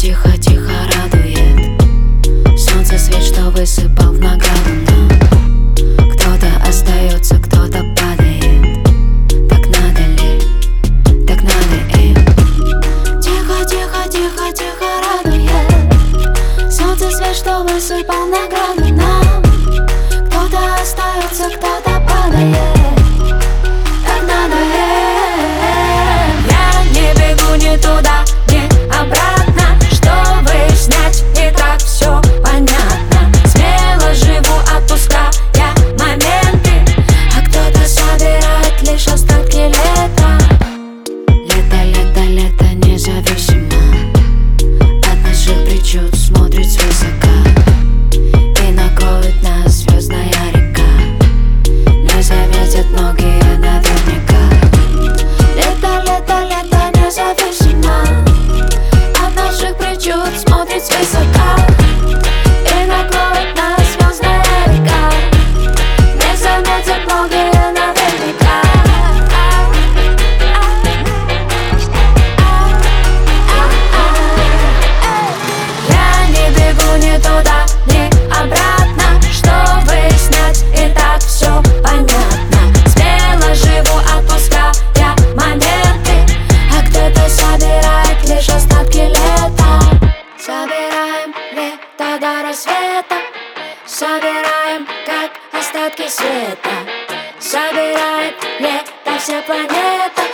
тихо-тихо радует солнце, свет, что высыпал в награду нам. Кто-то остается, кто-то падает. Так надо ли? Так надо им. Тихо-тихо-тихо-тихо радует солнце, свет, что высыпал в награду нам. Кто-то остается, кто-то падает. Не туда, не обратно, чтобы снять, и так все понятно. Смело живу, отпуская моменты, а кто-то собирает лишь остатки лета. Лето, лето, лето независимо от наших причуд, смотрит свысока и накроет нас звездная река. Не заметят многие наверняка. Лето, лето, лето независимо от наших причуд, смотрит свысока и накроет нас звездная река. Не заметят многие наверняка. Я не бегу ни туда, ни обратно, чтобы снять, и так все понятно. Смело живу, отпуская моменты, а кто-то собирает лишь остатки лета. Собираем лето до рассвета, собираем как остатки света. Собирает лето вся планета.